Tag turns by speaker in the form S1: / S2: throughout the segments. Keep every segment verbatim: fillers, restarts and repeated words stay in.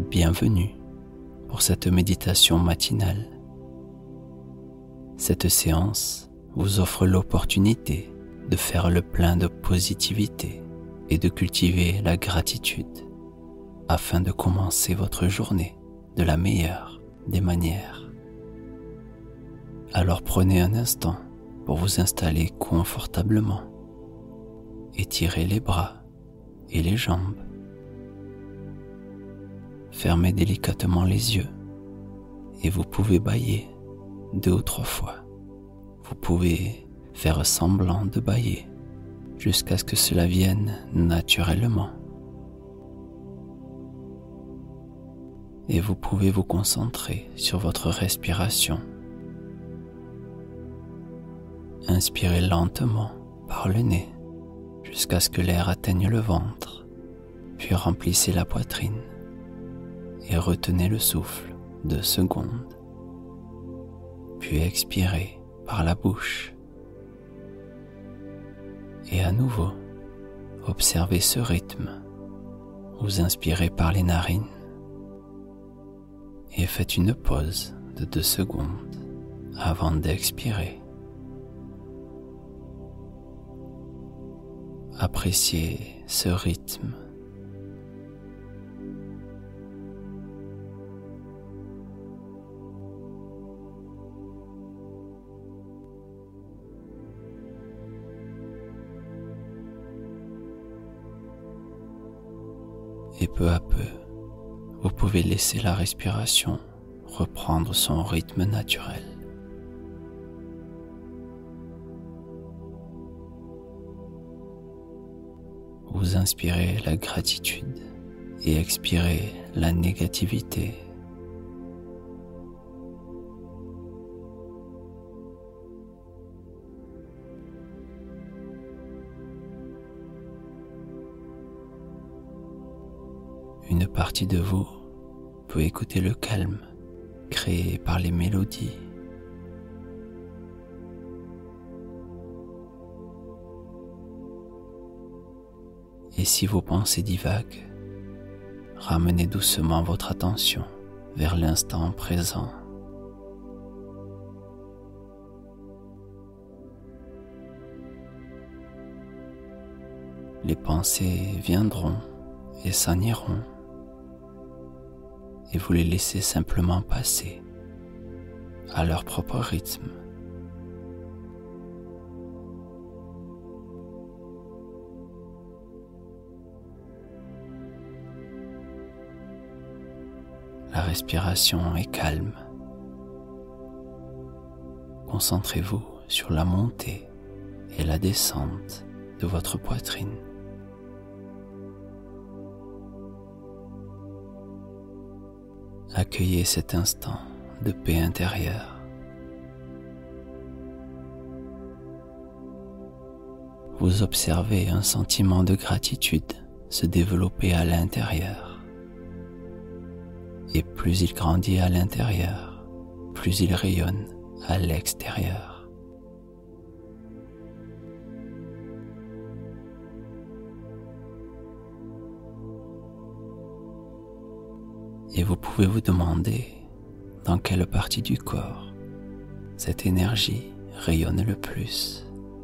S1: bienvenue pour cette méditation matinale. Cette séance vous offre l'opportunité de faire le plein de positivité et de cultiver la gratitude afin de commencer votre journée de la meilleure des manières. Alors prenez un instant pour vous installer confortablement. Étirez les bras et les jambes. Fermez délicatement les yeux et vous pouvez bâiller deux ou trois fois. Vous pouvez faire semblant de bâiller jusqu'à ce que cela vienne naturellement. Et vous pouvez vous concentrer sur votre respiration. Inspirez lentement par le nez jusqu'à ce que l'air atteigne le ventre, puis remplissez la poitrine et retenez le souffle deux secondes, puis expirez par la bouche. Et à nouveau, observez ce rythme. Vous inspirez par les narines et faites une pause de deux secondes avant d'expirer. Appréciez ce rythme. Et peu à peu, vous pouvez laisser la respiration reprendre son rythme naturel. Vous inspirez la gratitude et expirez la négativité. Une partie de vous peut écouter le calme créé par les mélodies. Et si vos pensées divaguent, ramenez doucement votre attention vers l'instant présent. Les pensées viendront et s'en iront, et vous les laissez simplement passer à leur propre rythme. La respiration est calme. Concentrez-vous sur la montée et la descente de votre poitrine. Accueillez cet instant de paix intérieure. Vous observez un sentiment de gratitude se développer à l'intérieur. Et plus il grandit à l'intérieur, plus il rayonne à l'extérieur. Et vous pouvez vous demander dans quelle partie du corps cette énergie rayonne le plus.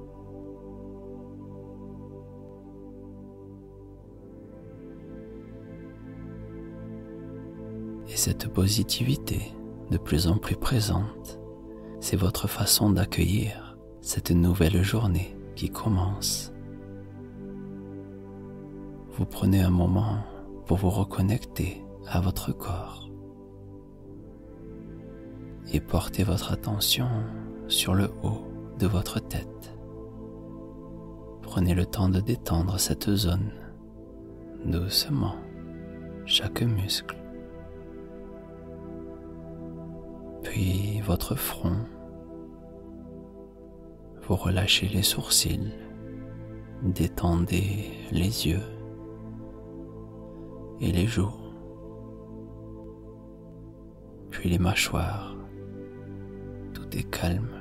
S1: Et cette positivité de plus en plus présente, c'est votre façon d'accueillir cette nouvelle journée qui commence. Vous prenez un moment pour vous reconnecter à votre corps et portez votre attention sur le haut de votre tête. Prenez le temps de détendre cette zone doucement, chaque muscle. Puis votre front, vous relâchez les sourcils, détendez les yeux et les joues, puis les mâchoires, tout est calme.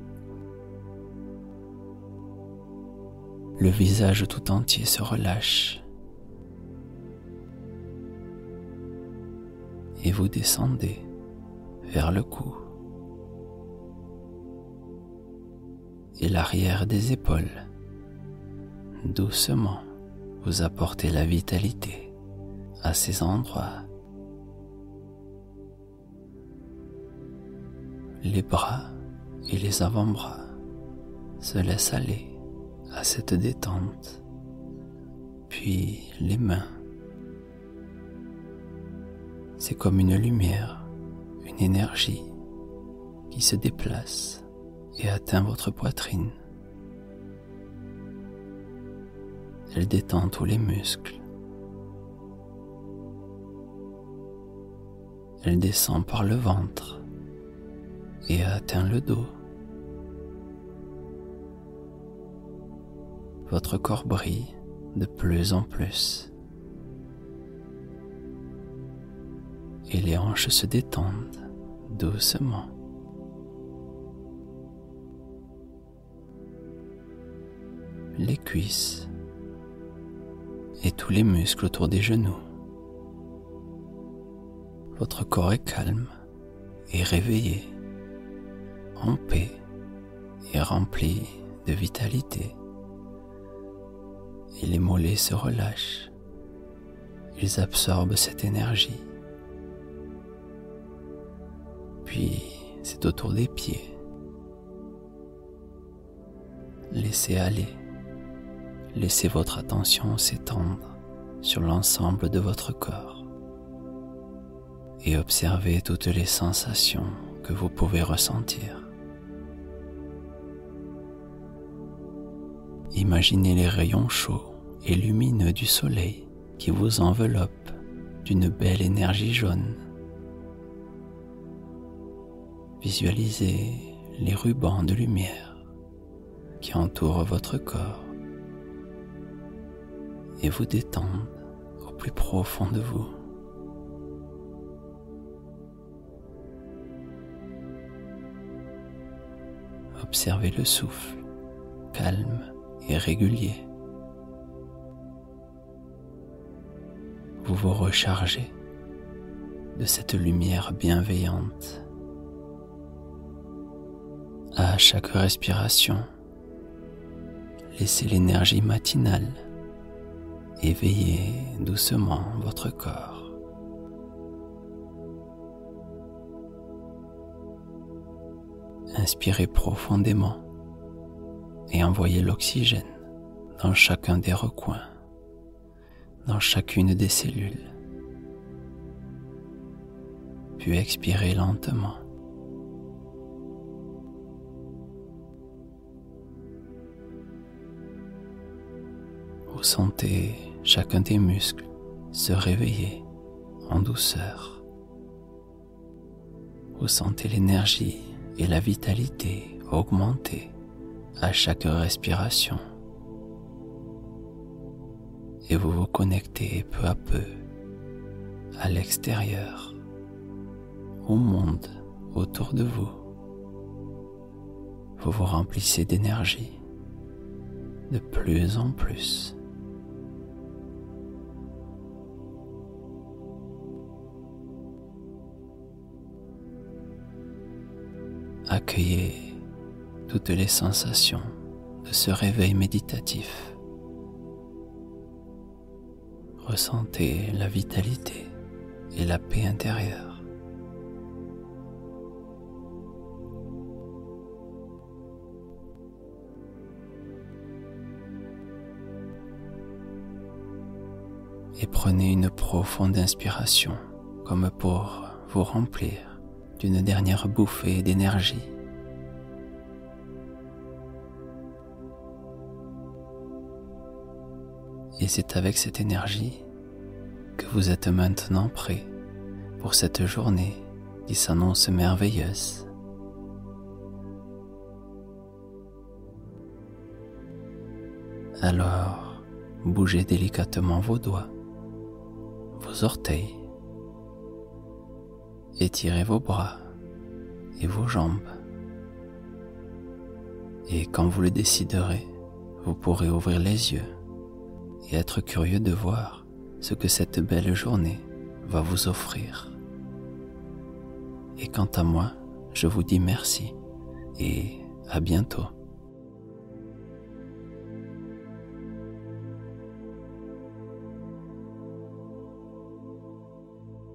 S1: Le visage tout entier se relâche. et vous descendez vers le cou et l'arrière des épaules. Doucement, vous apportez la vitalité à ces endroits. Les bras et les avant-bras se laissent aller à cette détente, puis les mains. C'est comme une lumière, une énergie qui se déplace et atteint votre poitrine. Elle détend tous les muscles. Elle descend par le ventre et atteint le dos. Votre corps brille de plus en plus. Et les hanches se détendent doucement. Les cuisses et tous les muscles autour des genoux. Votre corps est calme et réveillé, en paix et rempli de vitalité. Et les mollets se relâchent. Ils absorbent cette énergie. Puis c'est autour des pieds. Laissez aller. Laissez votre attention s'étendre sur l'ensemble de votre corps et observez toutes les sensations que vous pouvez ressentir. Imaginez les rayons chauds et lumineux du soleil qui vous enveloppent d'une belle énergie jaune. Visualisez les rubans de lumière qui entourent votre corps et vous détendent au plus profond de vous. Observez le souffle, calme et régulier. Vous vous rechargez de cette lumière bienveillante. À chaque respiration, laissez l'énergie matinale éveiller doucement votre corps. Inspirez profondément et envoyez l'oxygène dans chacun des recoins, dans chacune des cellules. Puis expirez lentement. Vous sentez chacun des muscles se réveiller en douceur. Vous sentez l'énergie et la vitalité augmenter à chaque respiration. Et vous vous connectez peu à peu à l'extérieur, au monde autour de vous. Vous vous remplissez d'énergie de plus en plus. Accueillez toutes les sensations de ce réveil méditatif. Ressentez la vitalité et la paix intérieure. Et prenez une profonde inspiration comme pour vous remplir d'une dernière bouffée d'énergie. Et c'est avec cette énergie que vous êtes maintenant prêt pour cette journée qui s'annonce merveilleuse. Alors, bougez délicatement vos doigts, vos orteils, étirez vos bras et vos jambes. Et quand vous le déciderez, vous pourrez ouvrir les yeux et être curieux de voir ce que cette belle journée va vous offrir. Et quant à moi, je vous dis merci et à bientôt.